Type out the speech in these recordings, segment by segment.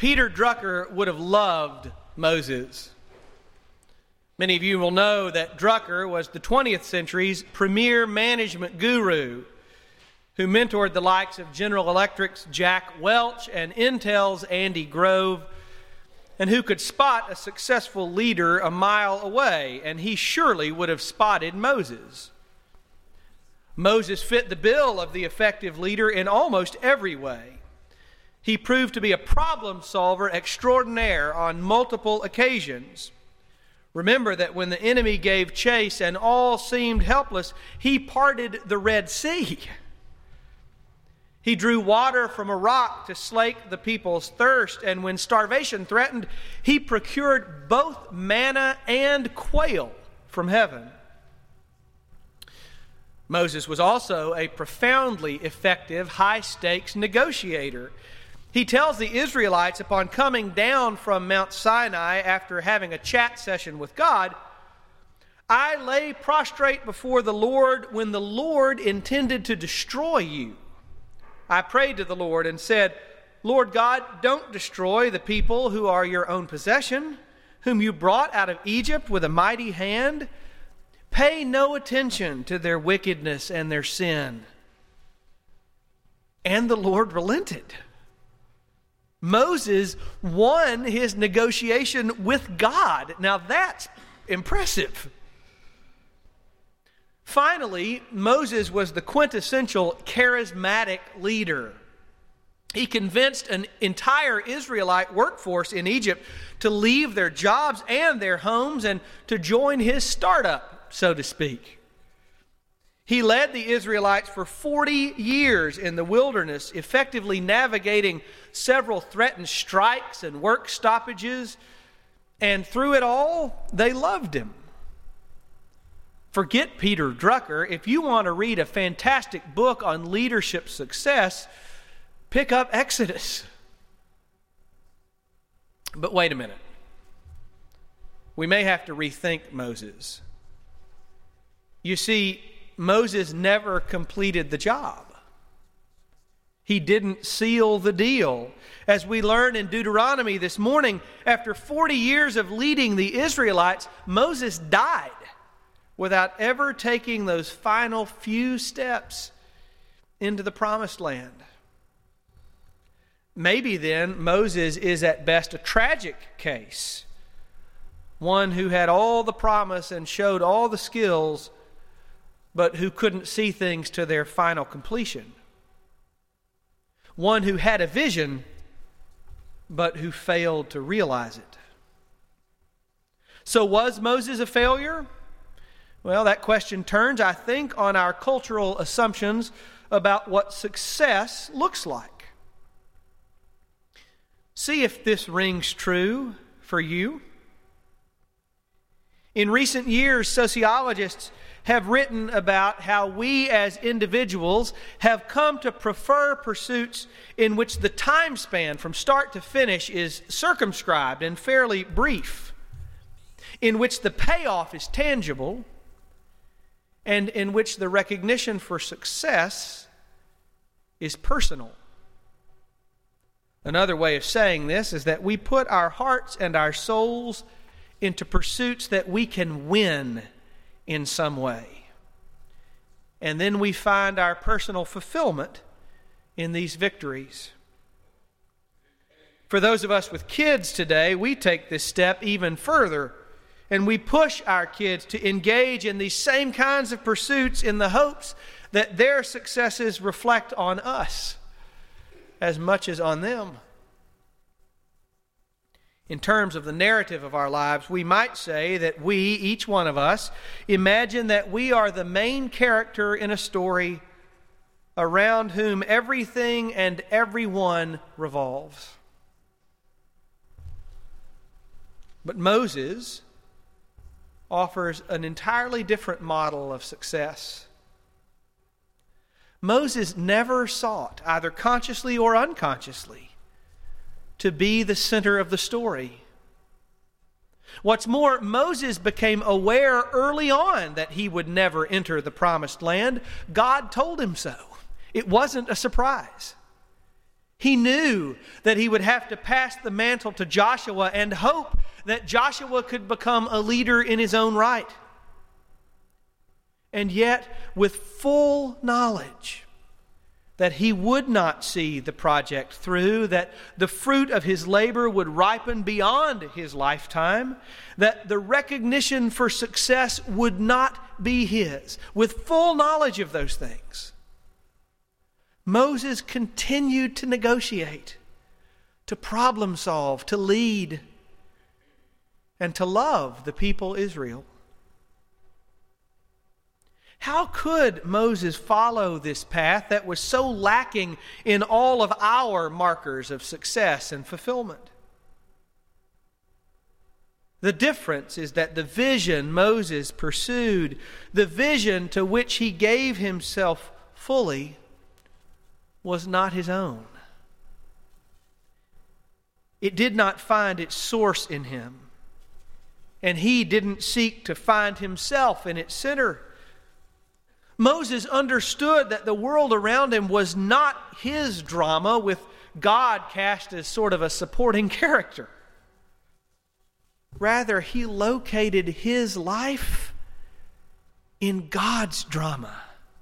Peter Drucker would have loved Moses. Many of you will know that Drucker was the 20th century's premier management guru who mentored the likes of General Electric's Jack Welch and Intel's Andy Grove, and who could spot a successful leader a mile away, and he surely would have spotted Moses. Moses fit the bill of the effective leader in almost every way. He proved to be a problem solver extraordinaire on multiple occasions. Remember that when the enemy gave chase and all seemed helpless, he parted the Red Sea. He drew water from a rock to slake the people's thirst, and when starvation threatened, he procured both manna and quail from heaven. Moses was also a profoundly effective, high-stakes negotiator. He tells the Israelites upon coming down from Mount Sinai after having a chat session with God, "I lay prostrate before the Lord when the Lord intended to destroy you. I prayed to the Lord and said, 'Lord God, don't destroy the people who are your own possession, whom you brought out of Egypt with a mighty hand. Pay no attention to their wickedness and their sin.' And the Lord relented." Moses won his negotiation with God. Now that's impressive. Finally, Moses was the quintessential charismatic leader. He convinced an entire Israelite workforce in Egypt to leave their jobs and their homes and to join his startup, so to speak. He led the Israelites for 40 years in the wilderness, effectively navigating several threatened strikes and work stoppages, and through it all, they loved him. Forget Peter Drucker. If you want to read a fantastic book on leadership success, pick up Exodus. But wait a minute. We may have to rethink Moses. You see, Moses never completed the job. He didn't seal the deal. As we learn in Deuteronomy this morning, after 40 years of leading the Israelites, Moses died without ever taking those final few steps into the promised land. Maybe then Moses is at best a tragic case, one who had all the promise and showed all the skills, but who couldn't see things to their final completion. One who had a vision, but who failed to realize it. So was Moses a failure? Well, that question turns, I think, on our cultural assumptions about what success looks like. See if this rings true for you. In recent years, sociologists have written about how we as individuals have come to prefer pursuits in which the time span from start to finish is circumscribed and fairly brief, in which the payoff is tangible, and in which the recognition for success is personal. Another way of saying this is that we put our hearts and our souls into pursuits that we can win in some way. And then we find our personal fulfillment in these victories. For those of us with kids today, we take this step even further, and we push our kids to engage in these same kinds of pursuits in the hopes that their successes reflect on us as much as on them. In terms of the narrative of our lives, we might say that we, each one of us, imagine that we are the main character in a story around whom everything and everyone revolves. But Moses offers an entirely different model of success. Moses never sought, either consciously or unconsciously, to be the center of the story. What's more, Moses became aware early on that he would never enter the promised land. God told him so. It wasn't a surprise. He knew that he would have to pass the mantle to Joshua and hope that Joshua could become a leader in his own right. And yet, with full knowledge that he would not see the project through, that the fruit of his labor would ripen beyond his lifetime, that the recognition for success would not be his, with full knowledge of those things, Moses continued to negotiate, to problem solve, to lead, and to love the people Israel. How could Moses follow this path that was so lacking in all of our markers of success and fulfillment? The difference is that the vision Moses pursued, the vision to which he gave himself fully, was not his own. It did not find its source in him, and he didn't seek to find himself in its center. Moses understood that the world around him was not his drama with God cast as sort of a supporting character. Rather, he located his life in God's drama.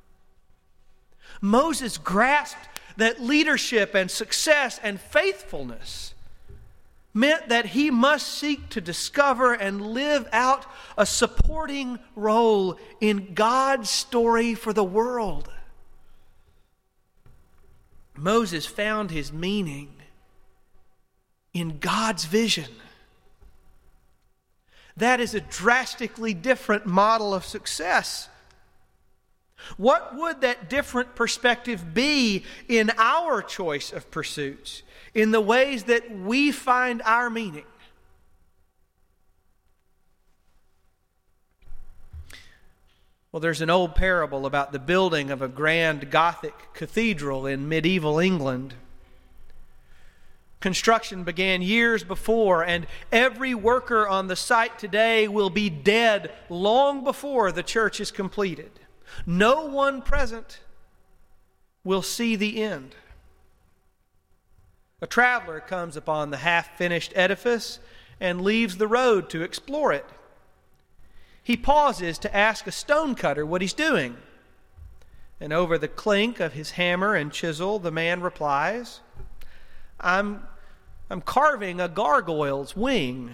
Moses grasped that leadership and success and faithfulness meant that he must seek to discover and live out a supporting role in God's story for the world. Moses found his meaning in God's vision. That is a drastically different model of success. What would that different perspective be in our choice of pursuits, in the ways that we find our meaning? Well, there's an old parable about the building of a grand Gothic cathedral in medieval England. Construction began years before, and every worker on the site today will be dead long before the church is completed. No one present will see the end. A traveler comes upon the half-finished edifice and leaves the road to explore it. He pauses to ask a stonecutter what he's doing. And over the clink of his hammer and chisel, the man replies, I'm carving a gargoyle's wing.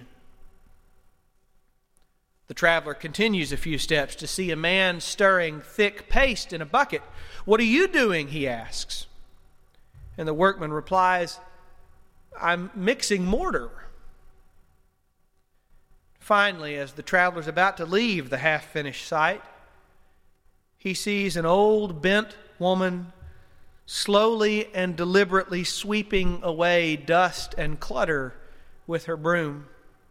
The traveler continues a few steps to see a man stirring thick paste in a bucket. What are you doing? He asks. And the workman replies, I'm mixing mortar. Finally, as the traveler's about to leave the half-finished site, he sees an old, bent woman slowly and deliberately sweeping away dust and clutter with her broom.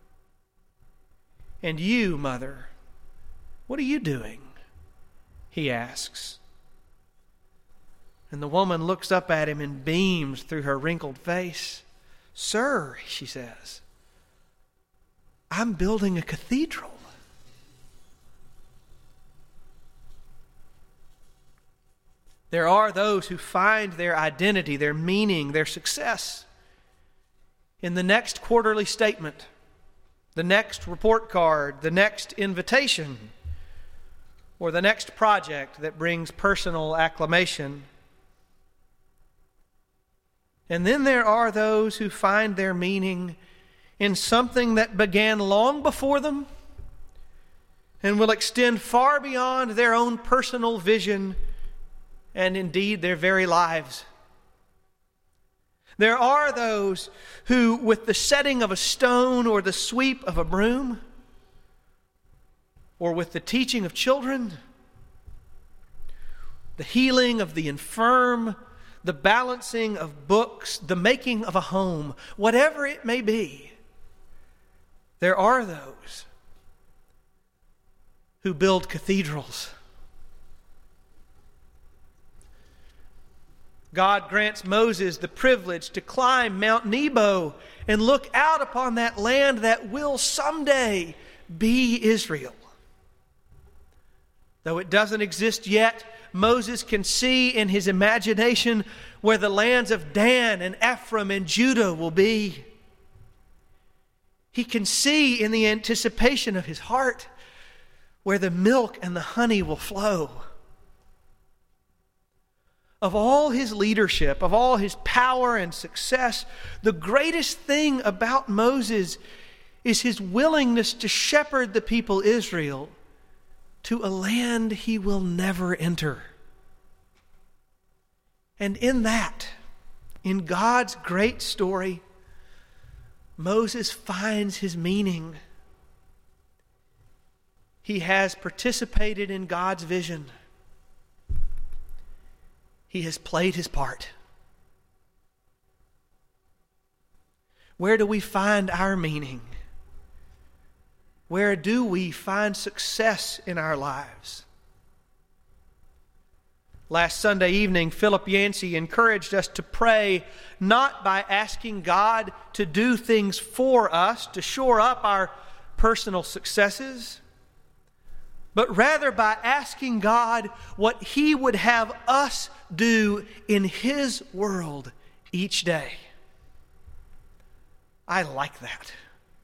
And you, mother, what are you doing? He asks. And the woman looks up at him and beams through her wrinkled face. Sir, she says, I'm building a cathedral. There are those who find their identity, their meaning, their success in the next quarterly statement, the next report card, the next invitation, or the next project that brings personal acclamation. And then there are those who find their meaning in something that began long before them and will extend far beyond their own personal vision and indeed their very lives. There are those who, with the setting of a stone or the sweep of a broom, or with the teaching of children, the healing of the infirm, the balancing of books, the making of a home, whatever it may be, there are those who build cathedrals. God grants Moses the privilege to climb Mount Nebo and look out upon that land that will someday be Israel. Though it doesn't exist yet, Moses can see in his imagination where the lands of Dan and Ephraim and Judah will be. He can see in the anticipation of his heart where the milk and the honey will flow. Of all his leadership, of all his power and success, the greatest thing about Moses is his willingness to shepherd the people Israel to a land he will never enter. And in that, in God's great story, Moses finds his meaning. He has participated in God's vision. He has played his part. Where do we find our meaning? Where do we find success in our lives? Last Sunday evening, Philip Yancey encouraged us to pray not by asking God to do things for us, to shore up our personal successes, but rather by asking God what He would have us do in His world each day. I like that.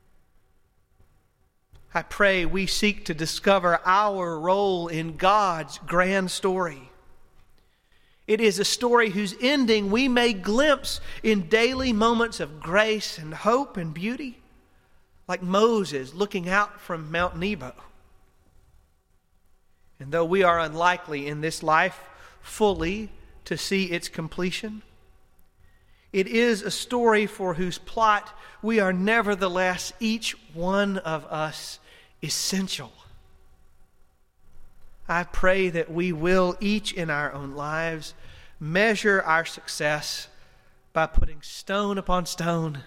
I pray we seek to discover our role in God's grand story. It is a story whose ending we may glimpse in daily moments of grace and hope and beauty, like Moses looking out from Mount Nebo. And though we are unlikely in this life fully to see its completion, it is a story for whose plot we are nevertheless, each one of us, essential. I pray that we will, each in our own lives, measure our success by putting stone upon stone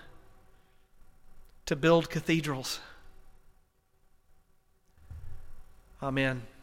to build cathedrals. Amen.